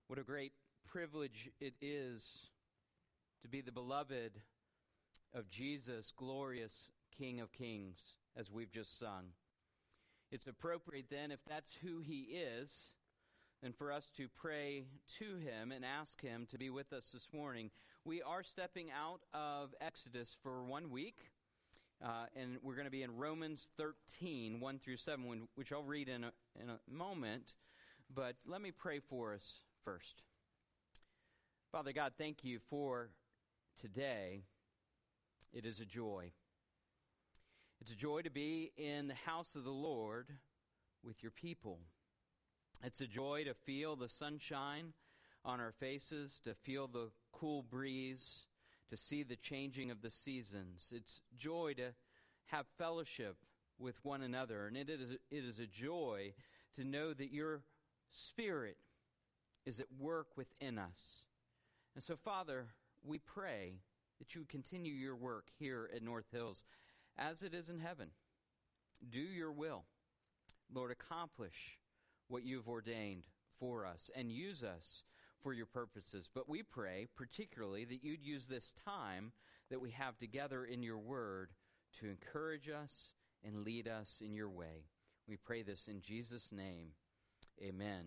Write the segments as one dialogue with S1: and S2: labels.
S1: What a great privilege it is to be the beloved of Jesus, glorious King of Kings, as we've just sung. It's appropriate then, if that's who he is, and for us to pray to him and ask him to be with us this morning. We are stepping out of Exodus for 1 week, and we're going to be in Romans 13, 1 through 7, which I'll read in a moment. But let me pray for us first. Father God, thank you for today. It is a joy. It's a joy to be in the house of the Lord with your people. It's a joy to feel the sunshine on our faces, to feel the cool breeze, to see the changing of the seasons. It's joy to have fellowship with one another, and it is a joy to know that your Spirit is at work within us. And so, Father, we pray that you would continue your work here at North Hills as it is in heaven. Do your will. Lord, accomplish what you've ordained for us and use us for your purposes. But we pray particularly that you'd use this time that we have together in your word to encourage us and lead us in your way. We pray this in Jesus' name. Amen.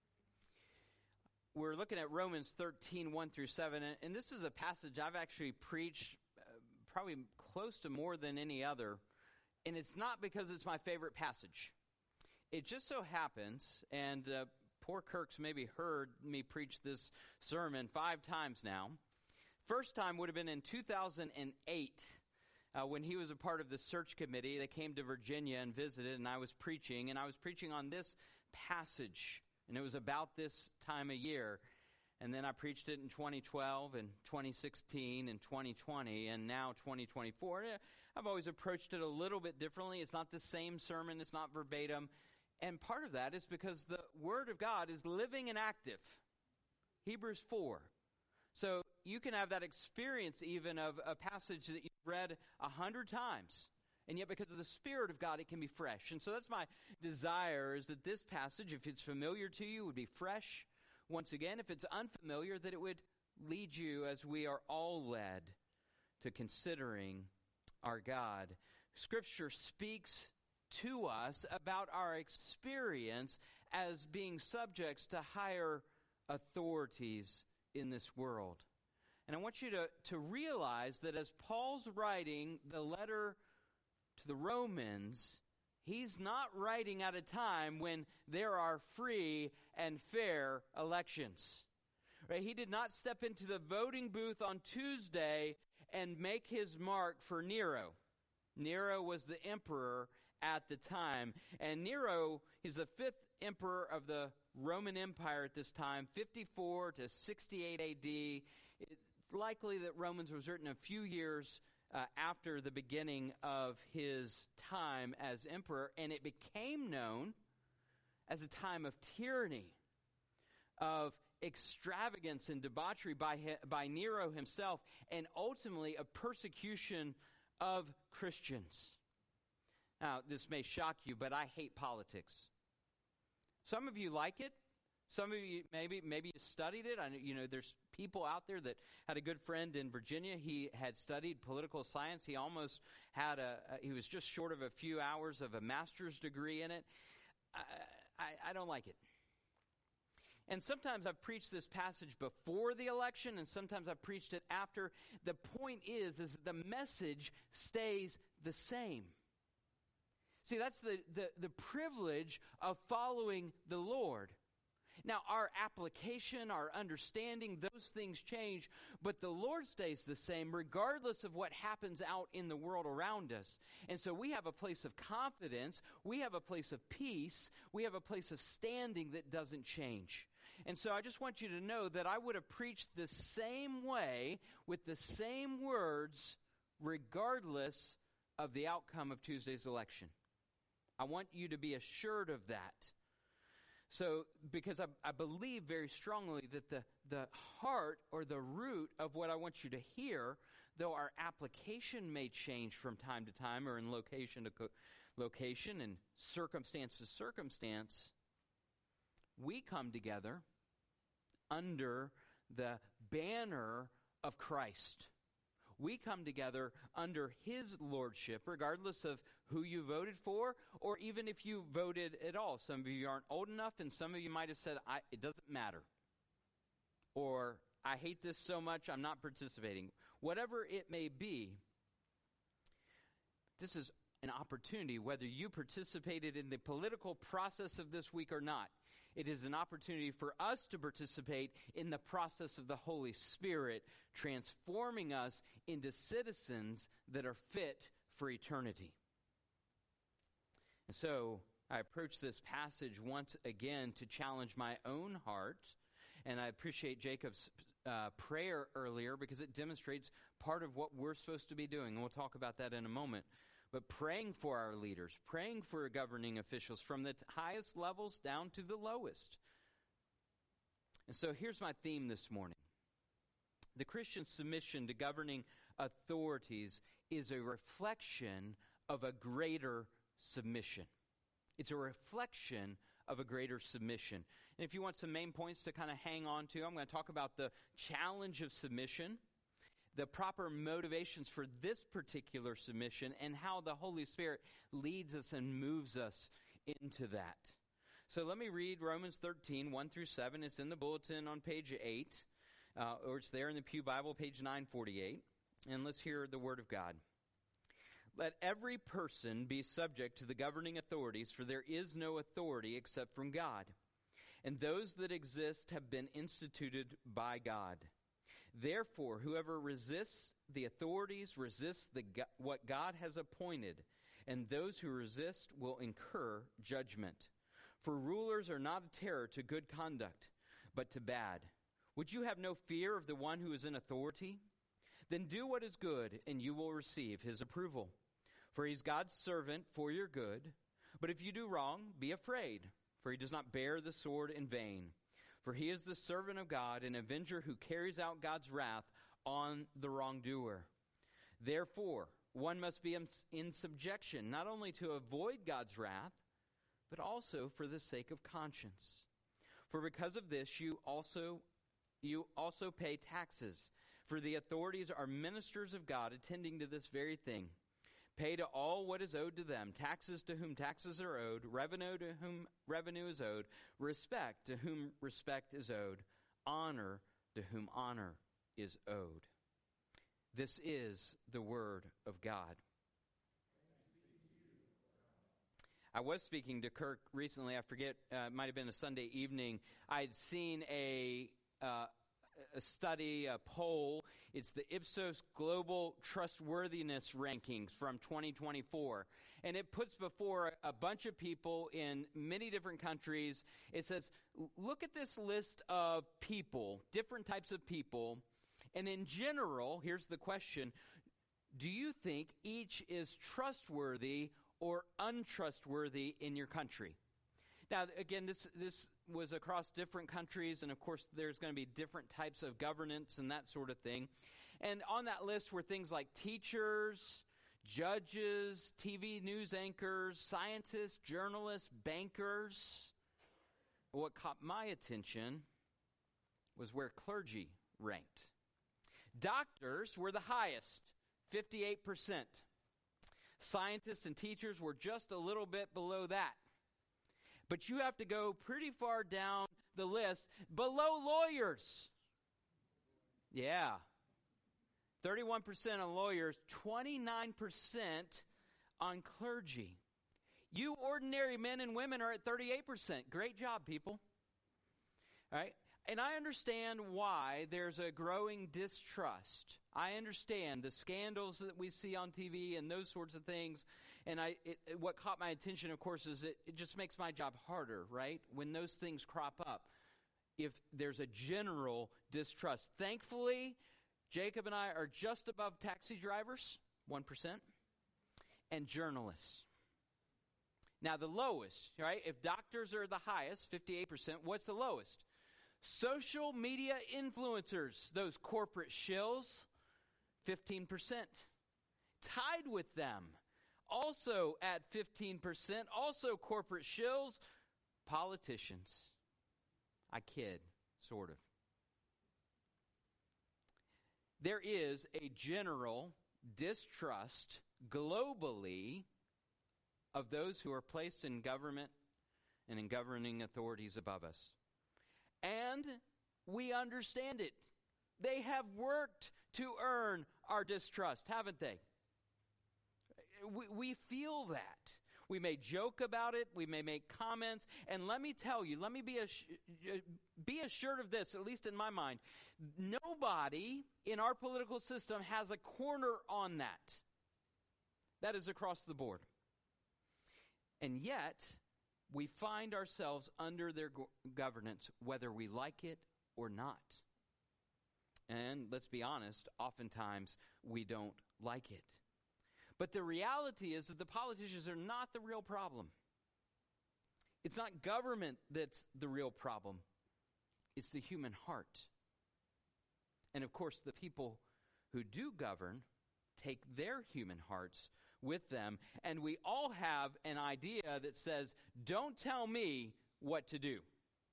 S1: We're looking at Romans 13, 1 through 7, and this is a passage I've actually preached probably close to more than any other, and it's not because it's my favorite passage. It just so happens, and poor Kirk's maybe heard me preach this sermon 5 times now. First time would have been in 2008 when he was a part of the search committee. They came to Virginia and visited, and I was preaching on this passage, and it was about this time of year. And then I preached it in 2012 and 2016 and 2020 and now 2024. I've always approached it a little bit differently. It's not the same sermon. It's not verbatim. And part of that is because the Word of God is living and active. Hebrews 4. So you can have that experience even of a passage that you've read 100 times. And yet because of the Spirit of God, it can be fresh. And so that's my desire, is that this passage, if it's familiar to you, would be fresh. Once again, if it's unfamiliar, that it would lead you, as we are all led, to considering our God. Scripture speaks to us about our experience as being subjects to higher authorities in this world. And I want you to realize that as Paul's writing the letter to the Romans, he's not writing at a time when there are free and fair elections. Right? He did not step into the voting booth on Tuesday and make his mark for Nero. Nero was the emperor at the time. And Nero is the 5th emperor of the Roman Empire at this time, 54 to 68 AD. It's likely that Romans was written a few years after the beginning of his time as emperor, and it became known as a time of tyranny, of extravagance and debauchery by Nero himself, and ultimately a persecution of Christians. Now, this may shock you, but I hate politics. Some of you like it. Some of you, maybe you studied it. I know, there's people out there that had a good friend in Virginia. He had studied political science. He almost had he was just short of a few hours of a master's degree in it. I don't like it. And sometimes I've preached this passage before the election, and sometimes I've preached it after. The point is the message stays the same. See, that's the privilege of following the Lord. Now, our application, our understanding, those things change, but the Lord stays the same regardless of what happens out in the world around us. And so we have a place of confidence, we have a place of peace, we have a place of standing that doesn't change. And so I just want you to know that I would have preached the same way with the same words regardless of the outcome of Tuesday's election. I want you to be assured of that. So, because I believe very strongly that the heart or the root of what I want you to hear, though our application may change from time to time or in location to location and circumstance to circumstance, we come together under the banner of Christ. We come together under his lordship, regardless of who you voted for, or even if you voted at all. Some of you aren't old enough, and some of you might have said, it doesn't matter. Or, I hate this so much, I'm not participating. Whatever it may be, this is an opportunity, whether you participated in the political process of this week or not. It is an opportunity for us to participate in the process of the Holy Spirit, transforming us into citizens that are fit for eternity. And so, I approach this passage once again to challenge my own heart, and I appreciate Jacob's prayer earlier because it demonstrates part of what we're supposed to be doing, and we'll talk about that in a moment. But praying for our leaders, praying for governing officials from the highest levels down to the lowest. And so here's my theme this morning. The Christian submission to governing authorities is a reflection of a greater submission. It's a reflection of a greater submission. And if you want some main points to kind of hang on to, I'm going to talk about the challenge of submission, the proper motivations for this particular submission, and how the Holy Spirit leads us and moves us into that. So let me read Romans 13, 1 through 7. It's in the bulletin on page 8, or it's there in the Pew Bible, page 948. And let's hear the word of God. Let every person be subject to the governing authorities, for there is no authority except from God. And those that exist have been instituted by God. Therefore, whoever resists the authorities resists what God has appointed, and those who resist will incur judgment. For rulers are not a terror to good conduct, but to bad. Would you have no fear of the one who is in authority? Then do what is good, and you will receive his approval. For he is God's servant for your good. But if you do wrong, be afraid, for he does not bear the sword in vain. For he is the servant of God, an avenger who carries out God's wrath on the wrongdoer. Therefore, one must be in subjection, not only to avoid God's wrath, but also for the sake of conscience. For because of this, you also pay taxes. For the authorities are ministers of God, attending to this very thing. Pay to all what is owed to them, taxes to whom taxes are owed, revenue to whom revenue is owed, respect to whom respect is owed, honor to whom honor is owed. This is the word of God. I was speaking to Kirk recently. I forget, it might have been a Sunday evening. I'd seen a study, a poll. It's the Ipsos Global Trustworthiness Rankings from 2024. And it puts before a bunch of people in many different countries. It says, look at this list of people, different types of people. And in general, here's the question, do you think each is trustworthy or untrustworthy in your country? Now, again, this was across different countries, and of course there's going to be different types of governance and that sort of thing. And on that list were things like teachers, judges, TV news anchors, scientists, journalists, bankers. But what caught my attention was where clergy ranked. Doctors were the highest, 58%. Scientists and teachers were just a little bit below that. But you have to go pretty far down the list below lawyers. Yeah. 31% on lawyers, 29% on clergy. You ordinary men and women are at 38%. Great job, people. All right? And I understand why there's a growing distrust. I understand the scandals that we see on TV and those sorts of things. And what caught my attention, of course, is it just makes my job harder, right? When those things crop up, if there's a general distrust. Thankfully, Jacob and I are just above taxi drivers, 1%, and journalists. Now, the lowest, right? If doctors are the highest, 58%, what's the lowest? Social media influencers, those corporate shills, 15%. Tied with them, also at 15%, also corporate shills, politicians. I kid, sort of. there is a general distrust globally of those who are placed in government and in governing authorities above us. And we understand it. They have worked to earn our distrust, haven't they? We feel that. We may joke about it. We may make comments. And let me tell you, let me be assured of this, at least in my mind. Nobody in our political system has a corner on that. That is across the board. And yet, we find ourselves under their governance, whether we like it or not. And let's be honest, oftentimes we don't like it. But the reality is that the politicians are not the real problem. It's not government that's the real problem. It's the human heart. And of course, the people who do govern take their human hearts with them. And we all have an idea that says, don't tell me what to do.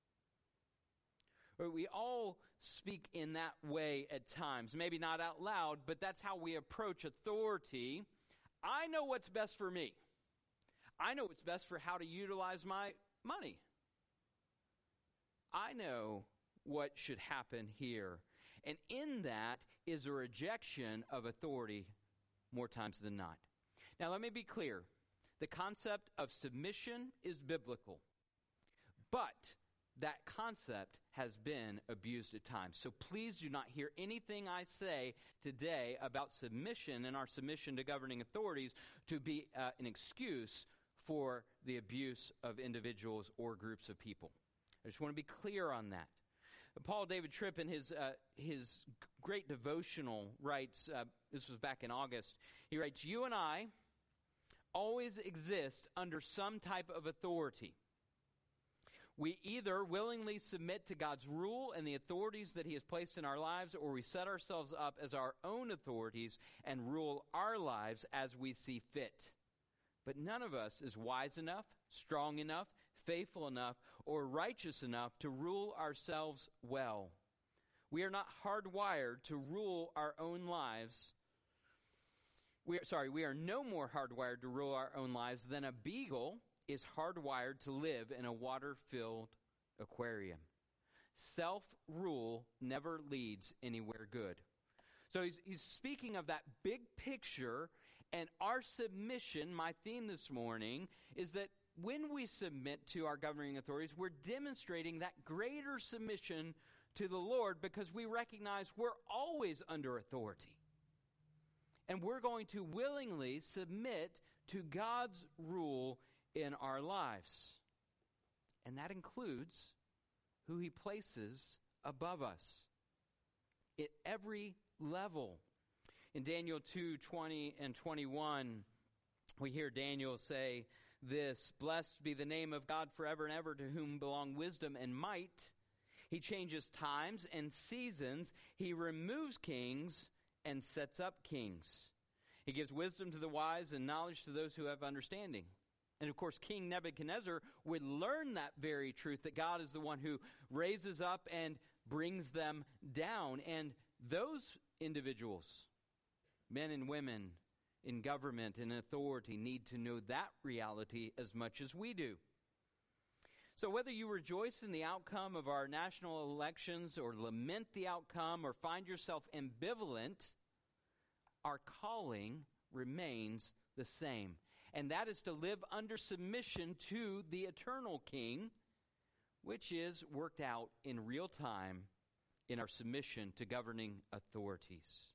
S1: Or we all speak in that way at times. Maybe not out loud, but that's how we approach authority. I know what's best for me. I know what's best for how to utilize my money. I know what should happen here. And in that is a rejection of authority more times than not. Now, let me be clear. The concept of submission is biblical. But that concept has been abused at times. So please do not hear anything I say today about submission and our submission to governing authorities to be an excuse for the abuse of individuals or groups of people. I just want to be clear on that. Paul David Tripp, in his great devotional, writes, this was back in August, he writes, "You and I always exist under some type of authority. We either willingly submit to God's rule and the authorities that He has placed in our lives, or we set ourselves up as our own authorities and rule our lives as we see fit. But none of us is wise enough, strong enough, faithful enough, or righteous enough to rule ourselves well. We are not hardwired to rule our own lives. We are no more hardwired to rule our own lives than a beagle is hardwired to live in a water-filled aquarium. Self-rule never leads anywhere good." So he's speaking of that big picture, and our submission, my theme this morning, is that when we submit to our governing authorities, we're demonstrating that greater submission to the Lord because we recognize we're always under authority. And we're going to willingly submit to God's rule in our lives. And that includes who He places above us at every level. In Daniel 2:20 and 21, we hear Daniel say this, "Blessed be the name of God forever and ever, to whom belong wisdom and might. He changes times and seasons. He removes kings and sets up kings. He gives wisdom to the wise and knowledge to those who have understanding." And of course, King Nebuchadnezzar would learn that very truth, that God is the one who raises up and brings them down. And those individuals, men and women in government and authority, need to know that reality as much as we do. So whether you rejoice in the outcome of our national elections or lament the outcome or find yourself ambivalent, our calling remains the same. And that is to live under submission to the eternal King, which is worked out in real time in our submission to governing authorities.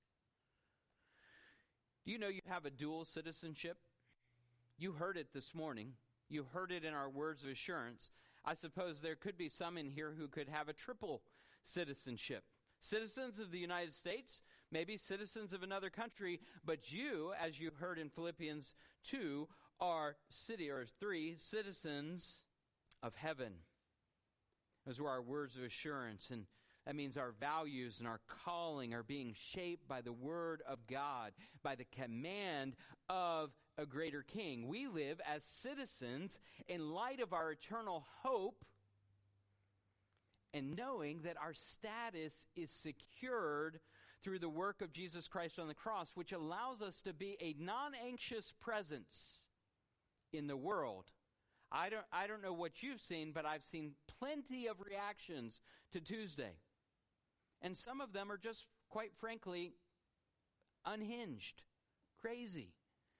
S1: Do you know you have a dual citizenship? You heard it this morning. You heard it in our words of assurance. I suppose there could be some in here who could have a triple citizenship. Citizens of the United States, maybe citizens of another country, but you, as you heard in Philippians 2, are 3 citizens of heaven. Those were our words of assurance, and that means our values and our calling are being shaped by the Word of God, by the command of a greater King. We live as citizens in light of our eternal hope and knowing that our status is secured through the work of Jesus Christ on the cross, which allows us to be a non-anxious presence in the world. I don't know what you've seen, but I've seen plenty of reactions to Tuesday. And some of them are just, quite frankly, unhinged, crazy.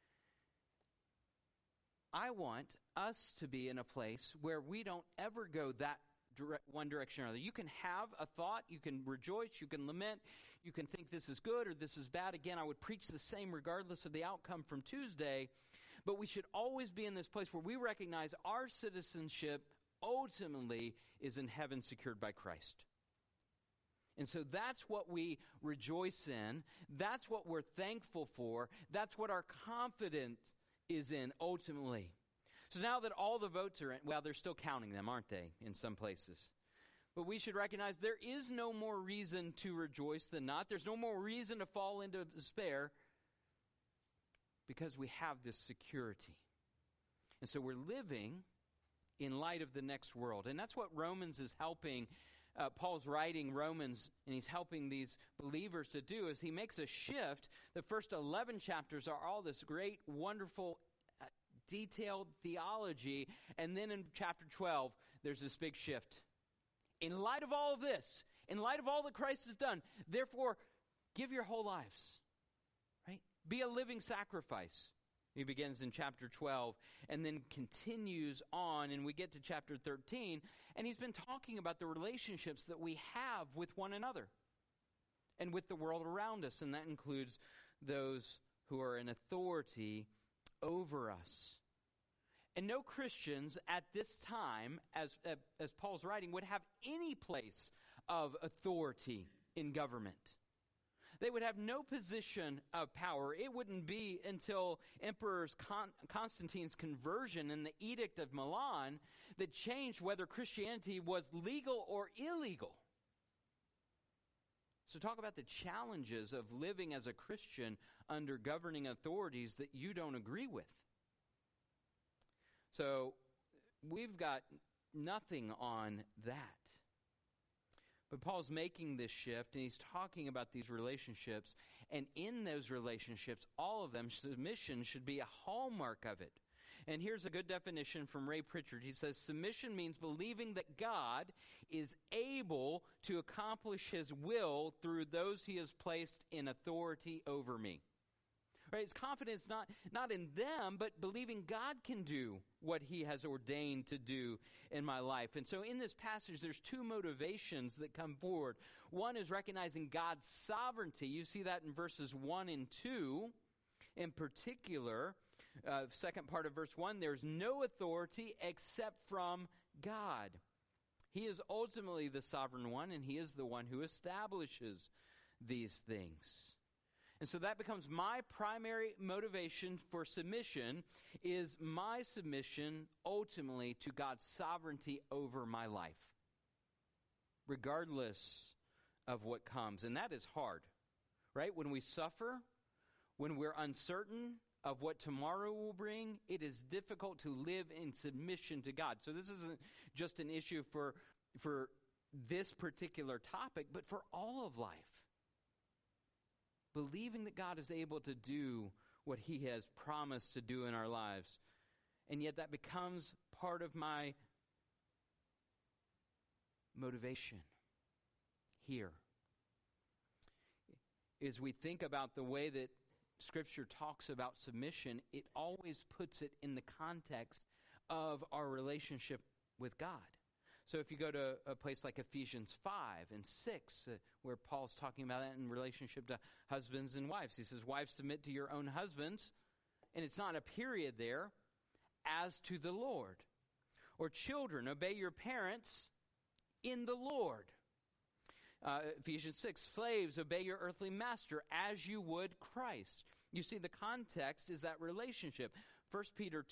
S1: I want us to be in a place where we don't ever go that one direction or another. You can have a thought, you can rejoice, you can lament, you can think this is good or this is bad. Again, I would preach the same regardless of the outcome from Tuesday. But we should always be in this place where we recognize our citizenship ultimately is in heaven, secured by Christ. And so that's what we rejoice in. That's what we're thankful for. That's what our confidence is in ultimately. So now that all the votes are in, well, they're still counting them, aren't they, in some places? But we should recognize there is no more reason to rejoice than not. There's no more reason to fall into despair, because we have this security. And so we're living in light of the next world. And that's what Romans is helping. Paul's writing Romans, and he's helping these believers to do, is he makes a shift. The first 11 chapters are all this great, wonderful, detailed theology. And then in chapter 12, there's this big shift. In light of all of this, in light of all that Christ has done, therefore, give your whole lives. Be a living sacrifice. He begins in chapter 12 and then continues on, and we get to chapter 13, and he's been talking about the relationships that we have with one another and with the world around us, and that includes those who are in authority over us. And no Christians at this time, as Paul's writing, would have any place of authority in government. They would have no position of power. It wouldn't be until Emperor Constantine's conversion in the Edict of Milan that changed whether Christianity was legal or illegal. So talk about the challenges of living as a Christian under governing authorities that you don't agree with. So we've got nothing on that. But Paul's making this shift, and he's talking about these relationships. And in those relationships, all of them, submission should be a hallmark of it. And here's a good definition from Ray Pritchard. He says, submission means believing that God is able to accomplish his will through those he has placed in authority over me. Right? It's confidence not in them, but believing God can do what he has ordained to do in my life. And so in this passage, there's two motivations that come forward. One is recognizing God's sovereignty. You see that in verses 1 and 2. In particular, second part of verse 1, there's no authority except from God. He is ultimately the sovereign one, and he is the one who establishes these things. And so that becomes my primary motivation for submission, is my submission ultimately to God's sovereignty over my life, regardless of what comes. And that is hard, right? When we suffer, when we're uncertain of what tomorrow will bring, it is difficult to live in submission to God. So this isn't just an issue for this particular topic, but for all of life. Believing that God is able to do what he has promised to do in our lives. And yet that becomes part of my motivation here. As we think about the way that Scripture talks about submission, it always puts it in the context of our relationship with God. So if you go to a place like Ephesians 5 and 6, where Paul's talking about that in relationship to husbands and wives. He says, wives, submit to your own husbands, and it's not a period there, as to the Lord. Or children, obey your parents in the Lord. Ephesians 6, slaves, obey your earthly master as you would Christ. You see, the context is that relationship. 1 Peter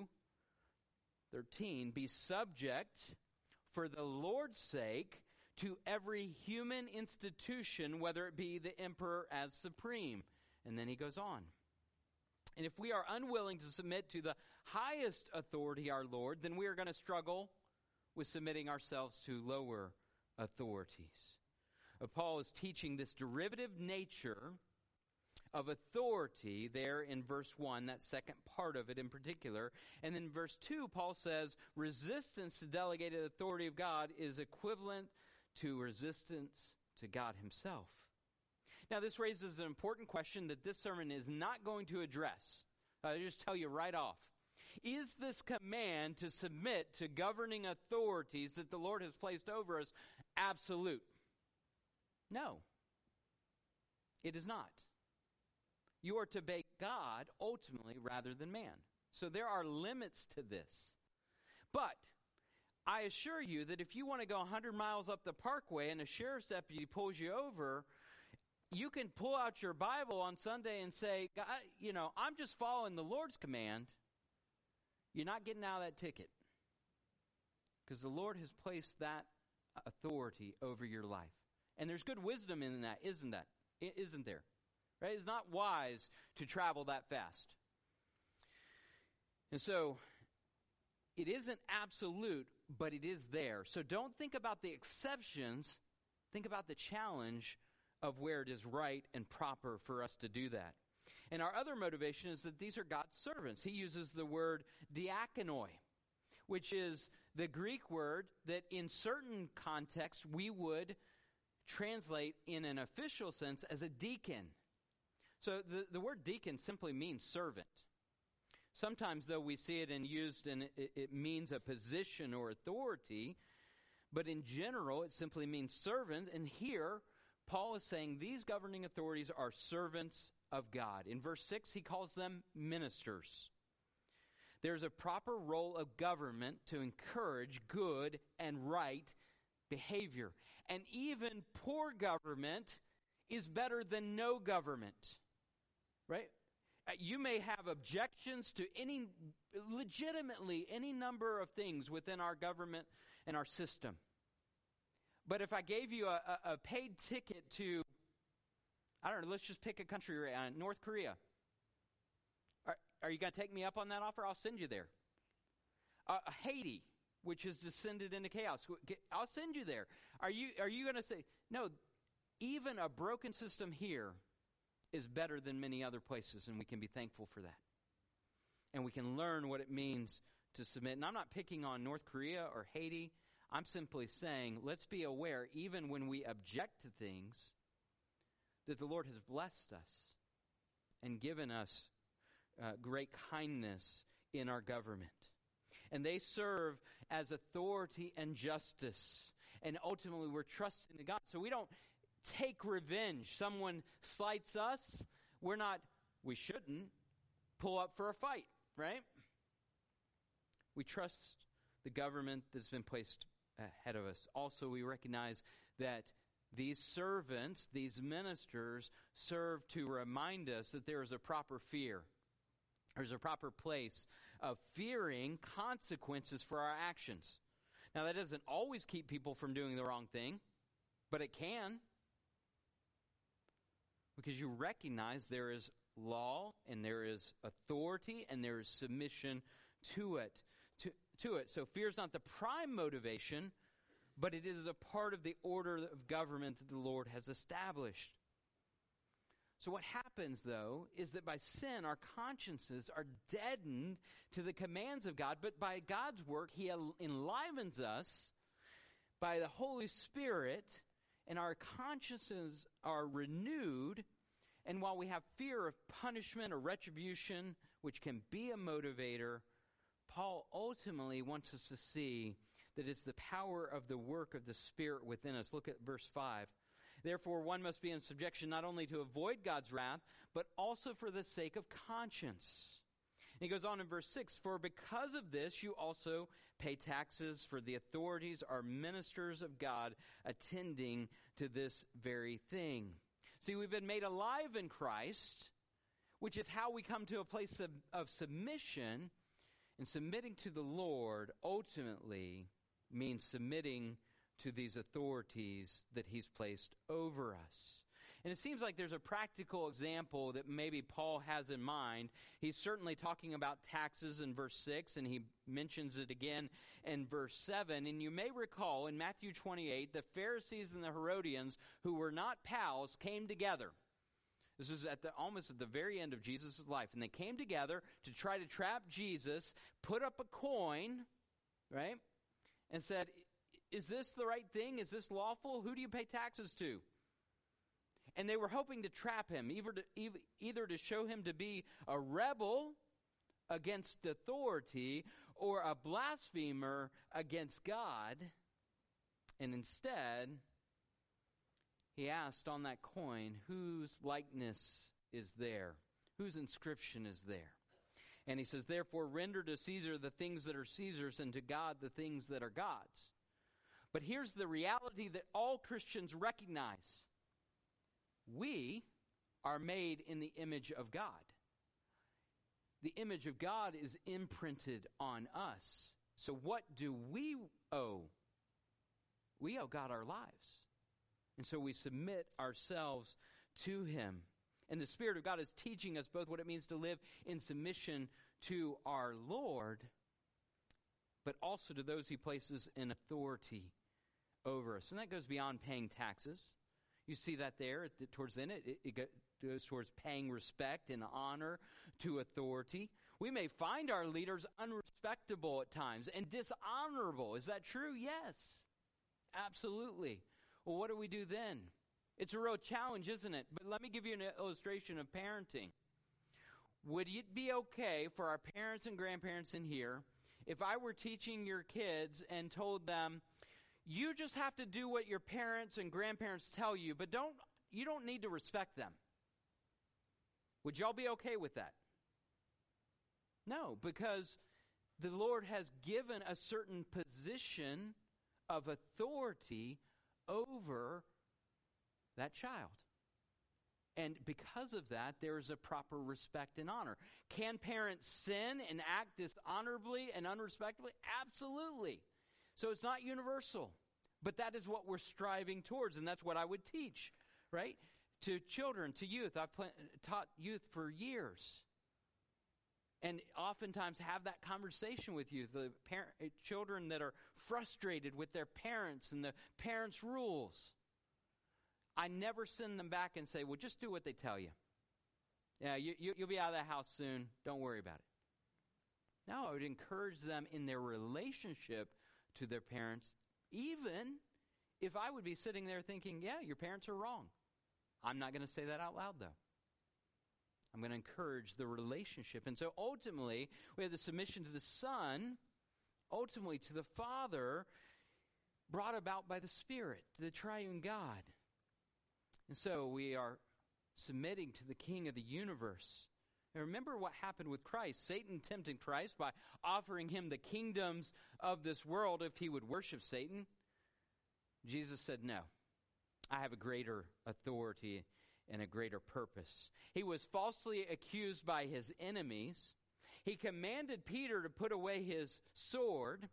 S1: 2:13, be subject for the Lord's sake to every human institution, whether it be the emperor as supreme. And then he goes on. And if we are unwilling to submit to the highest authority, our Lord, then we are going to struggle with submitting ourselves to lower authorities. Paul is teaching this derivative nature of authority there in verse 1, that second part of it in particular. And then verse 2, Paul says, resistance to delegated authority of God is equivalent to resistance to God himself. Now, this raises an important question that this sermon is not going to address. I'll just tell you right off. Is this command to submit to governing authorities that the Lord has placed over us absolute? No. It is not. You are to obey God ultimately rather than man. So there are limits to this. But I assure you that if you want to go 100 miles up the parkway and a sheriff's deputy pulls you over, you can pull out your Bible on Sunday and say, God, I'm just following the Lord's command. You're not getting out of that ticket. Because the Lord has placed that authority over your life. And there's good wisdom in that, isn't there? Right? It's not wise to travel that fast. And so, it isn't absolute, but it is there. So don't think about the exceptions. Think about the challenge of where it is right and proper for us to do that. And our other motivation is that these are God's servants. He uses the word diakonoi, which is the Greek word that in certain contexts we would translate in an official sense as a deacon. So the word deacon simply means servant. Sometimes, though, we see it used and it means a position or authority, but in general it simply means servant. And here, Paul is saying these governing authorities are servants of God. In verse 6, he calls them ministers. There's a proper role of government to encourage good and right behavior. And even poor government is better than no government. Right? You may have objections to legitimately any number of things within our government and our system. But if I gave you a paid ticket to, I don't know, let's just pick a country, North Korea. Are you going to take me up on that offer? I'll send you there. Haiti, which has descended into chaos. I'll send you there. Are you going to say, no, even a broken system here is better than many other places, and we can be thankful for that. And we can learn what it means to submit. And I'm not picking on North Korea or Haiti. I'm simply saying, let's be aware, even when we object to things, that the Lord has blessed us and given us great kindness in our government. And they serve as authority and justice. And ultimately, we're trusting in God. So we don't take revenge. Someone slights us, we shouldn't pull up for a fight, right? We trust the government that's been placed ahead of us. Also, we recognize that these servants, these ministers, serve to remind us that there is a proper fear. There's a proper place of fearing consequences for our actions. Now, that doesn't always keep people from doing the wrong thing, but it can. Because you recognize there is law and there is authority and there is submission to it. So fear is not the prime motivation, but it is a part of the order of government that the Lord has established. So what happens, though, is that by sin, our consciences are deadened to the commands of God, but by God's work, He enlivens us by the Holy Spirit, and our consciences are renewed. And while we have fear of punishment or retribution, which can be a motivator, Paul ultimately wants us to see that it's the power of the work of the Spirit within us. Look at verse 5. Therefore, one must be in subjection not only to avoid God's wrath, but also for the sake of conscience. And he goes on in verse 6, for because of this you also pay taxes, for the authorities are ministers of God, attending to this very thing. See, we've been made alive in Christ, which is how we come to a place of submission. And submitting to the Lord ultimately means submitting to these authorities that He's placed over us. And it seems like there's a practical example that maybe Paul has in mind. He's certainly talking about taxes in verse 6, and he mentions it again in verse 7. And you may recall in Matthew 28, the Pharisees and the Herodians, who were not pals, came together. This was almost at the very end of Jesus' life. And they came together to try to trap Jesus, put up a coin, right? And said, is this the right thing? Is this lawful? Who do you pay taxes to? And they were hoping to trap him, either to show him to be a rebel against authority or a blasphemer against God. And instead, he asked on that coin, whose likeness is there? Whose inscription is there? And he says, therefore, render to Caesar the things that are Caesar's, and to God the things that are God's. But here's the reality that all Christians recognize. We are made in the image of God. The image of God is imprinted on us. So what do we owe? We owe God our lives. And so we submit ourselves to Him. And the Spirit of God is teaching us both what it means to live in submission to our Lord, but also to those He places in authority over us. And that goes beyond paying taxes. You see that there towards the end. It goes towards paying respect and honor to authority. We may find our leaders unrespectable at times and dishonorable. Is that true? Yes, absolutely. Well, what do we do then? It's a real challenge, isn't it? But let me give you an illustration of parenting. Would it be okay for our parents and grandparents in here if I were teaching your kids and told them, you just have to do what your parents and grandparents tell you, but you don't need to respect them? Would y'all be okay with that? No, because the Lord has given a certain position of authority over that child. And because of that, there is a proper respect and honor. Can parents sin and act dishonorably and unrespectfully? Absolutely. So it's not universal. But that is what we're striving towards, and that's what I would teach, right? To children, to youth. I've taught youth for years. And oftentimes have that conversation with youth. The children that are frustrated with their parents and the parents' rules. I never send them back and say, well, just do what they tell you. Yeah, you'll be out of that house soon. Don't worry about it. No, I would encourage them in their relationship to their parents, even if I would be sitting there thinking, yeah, your parents are wrong. I'm not going to say that out loud, though. I'm going to encourage the relationship. And so ultimately, we have the submission to the Son, ultimately to the Father, brought about by the Spirit, to the triune God. And so we are submitting to the King of the universe. And remember what happened with Christ. Satan tempted Christ by offering him the kingdoms of this world if he would worship Satan. Jesus said, no, I have a greater authority and a greater purpose. He was falsely accused by his enemies. He commanded Peter to put away his sword.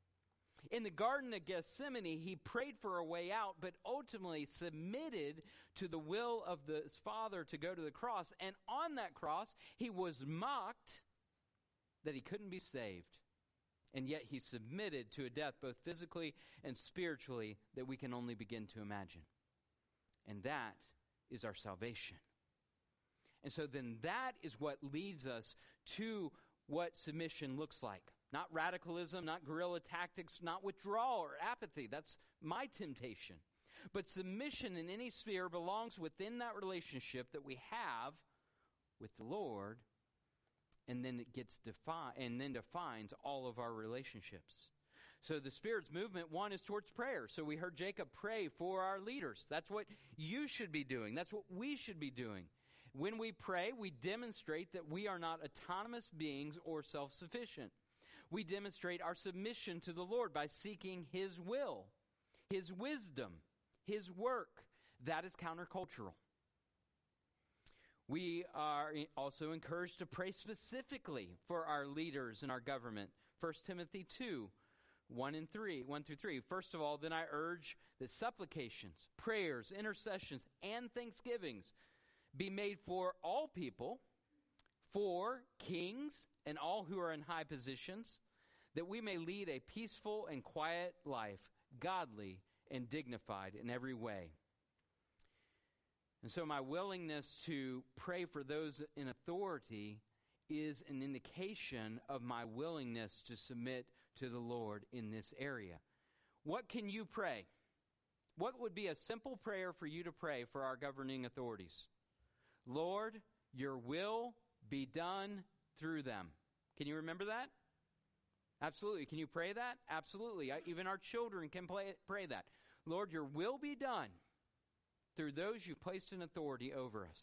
S1: In the Garden of Gethsemane, he prayed for a way out, but ultimately submitted to the will of his Father to go to the cross. And on that cross, he was mocked that he couldn't be saved. And yet he submitted to a death, both physically and spiritually, that we can only begin to imagine. And that is our salvation. And so then that is what leads us to what submission looks like. Not radicalism, not guerrilla tactics, not withdrawal or apathy. That's my temptation. But submission in any sphere belongs within that relationship that we have with the Lord, and then it gets defined and then defines all of our relationships. So the Spirit's movement, one, is towards prayer. So we heard Jacob pray for our leaders. That's what you should be doing. That's what we should be doing. When we pray, we demonstrate that we are not autonomous beings or self-sufficient. We demonstrate our submission to the Lord by seeking His will, His wisdom, His work. That is countercultural. We are also encouraged to pray specifically for our leaders in our government. 1 Timothy 2, 1 through 3. First of all, then I urge that supplications, prayers, intercessions, and thanksgivings be made for all people, for kings and all who are in high positions, that we may lead a peaceful and quiet life, godly and dignified in every way. And so my willingness to pray for those in authority is an indication of my willingness to submit to the Lord in this area. What can you pray? What would be a simple prayer for you to pray for our governing authorities? Lord, your will be done through them. Can you remember that? Absolutely. Can you pray that? Absolutely. Even our children can pray that. Lord, your will be done through those you've placed in authority over us.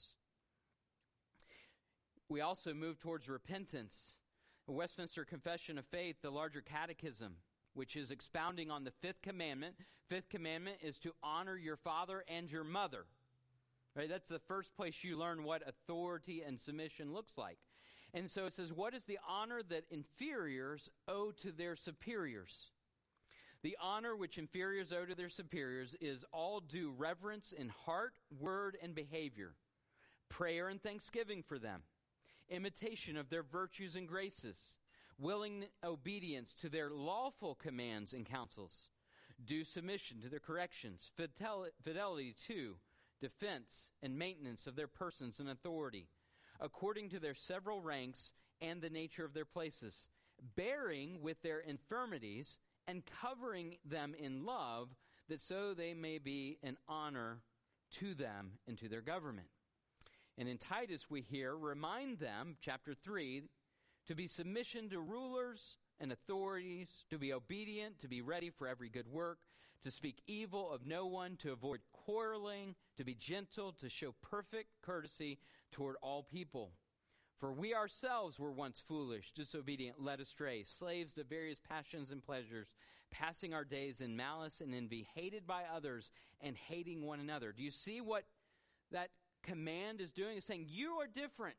S1: We also move towards repentance. The Westminster Confession of Faith, the larger catechism, which is expounding on the fifth commandment. Fifth commandment is to honor your father and your mother. Right? That's the first place you learn what authority and submission looks like. And so it says, what is the honor that inferiors owe to their superiors? The honor which inferiors owe to their superiors is all due reverence in heart, word, and behavior, prayer and thanksgiving for them, imitation of their virtues and graces, willing obedience to their lawful commands and counsels, due submission to their corrections, fidelity to, defense, and maintenance of their persons and authority, according to their several ranks and the nature of their places, bearing with their infirmities and covering them in love, that so they may be an honor to them and to their government. And in Titus we hear, remind them, chapter 3, to be submission to rulers and authorities, to be obedient, to be ready for every good work, to speak evil of no one, to avoid quarreling, to be gentle, to show perfect courtesy toward all people. For we ourselves were once foolish, disobedient, led astray, slaves to various passions and pleasures, passing our days in malice and envy, hated by others and hating one another. Do you see what that command is doing? It's saying you are different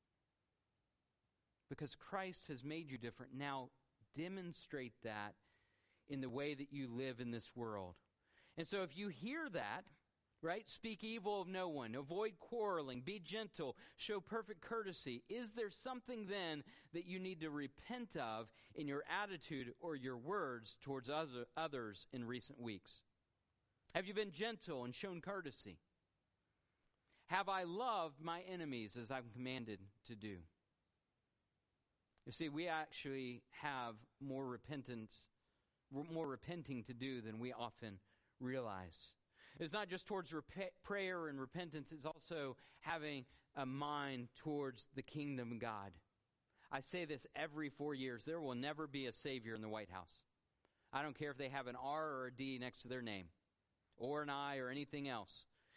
S1: because Christ has made you different. Now demonstrate that in the way that you live in this world. And so if you hear that, right, speak evil of no one, avoid quarreling, be gentle, show perfect courtesy, is there something then that you need to repent of in your attitude or your words towards others in recent weeks? Have you been gentle and shown courtesy? Have I loved my enemies as I'm commanded to do? You see, we actually have more repenting to do than we often realize. It's not just towards prayer and repentance, it's also having a mind towards the kingdom of God. I say this every 4 years. There will never be a Savior in the White House. I don't care if they have an R or a D next to their name, or an I or anything else.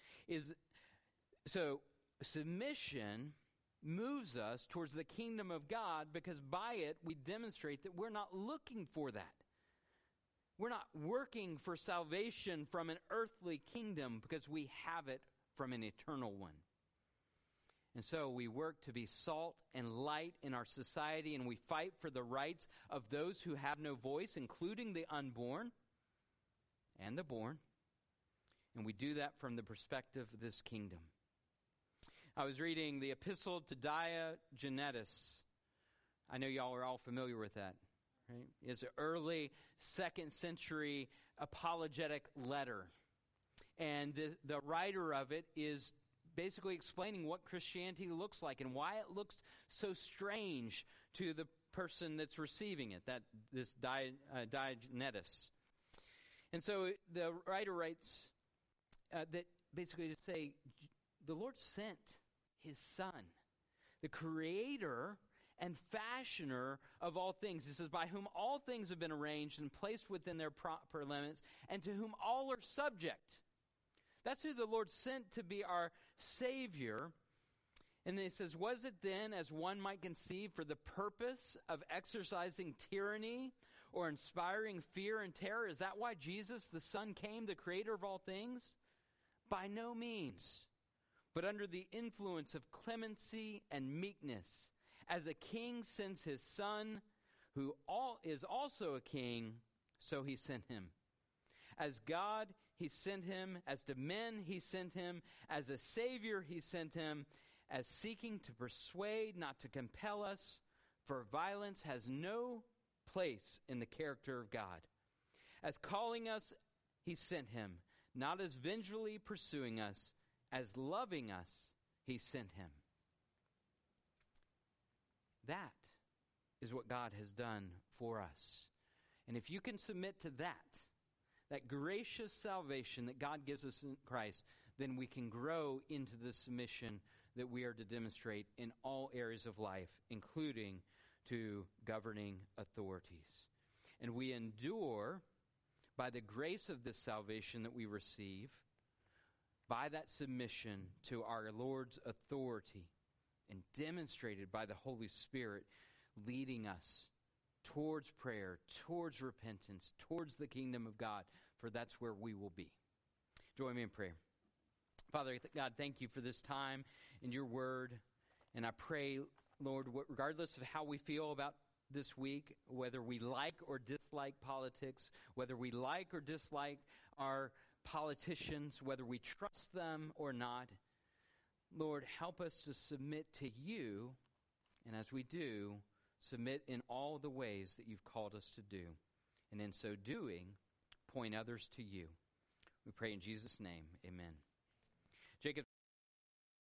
S1: So submission moves us towards the kingdom of God because by it we demonstrate that we're not looking for that. We're not working for salvation from an earthly kingdom because we have it from an eternal one. And so we work to be salt and light in our society, and we fight for the rights of those who have no voice, including the unborn and the born. And we do that from the perspective of this kingdom. I was reading the Epistle to Diogenetus. I know y'all are all familiar with that. Right? It's an early 2nd century apologetic letter. And the writer of it is basically explaining what Christianity looks like and why it looks so strange to the person that's receiving it, this Diogenetus. And so the writer writes that basically to say, the Lord sent his Son, the creator and fashioner of all things. He says, by whom all things have been arranged and placed within their proper limits, and to whom all are subject. That's who the Lord sent to be our Savior. And then he says, was it then, as one might conceive, for the purpose of exercising tyranny or inspiring fear and terror? Is that why Jesus, the Son, came, the creator of all things? By no means, but under the influence of clemency and meekness, as a king sends his son, who is also a king, so he sent him. As God, he sent him. As to men, he sent him. As a Savior, he sent him. As seeking to persuade, not to compel us. For violence has no place in the character of God. As calling us, he sent him. Not as vengefully pursuing us. As loving us, he sent him. That is what God has done for us. And if you can submit to that gracious salvation that God gives us in Christ, then we can grow into the submission that we are to demonstrate in all areas of life, including to governing authorities. And we endure by the grace of this salvation that we receive, by that submission to our Lord's authority, and demonstrated by the Holy Spirit leading us towards prayer, towards repentance, towards the kingdom of God, for that's where we will be. Join me in prayer. Father God, thank you for this time in your word. And I pray, Lord, regardless of how we feel about this week, whether we like or dislike politics, whether we like or dislike our politicians, whether we trust them or not, Lord, help us to submit to you, and as we do, submit in all the ways that you've called us to do. And in so doing, point others to you. We pray in Jesus' name, amen. Jacob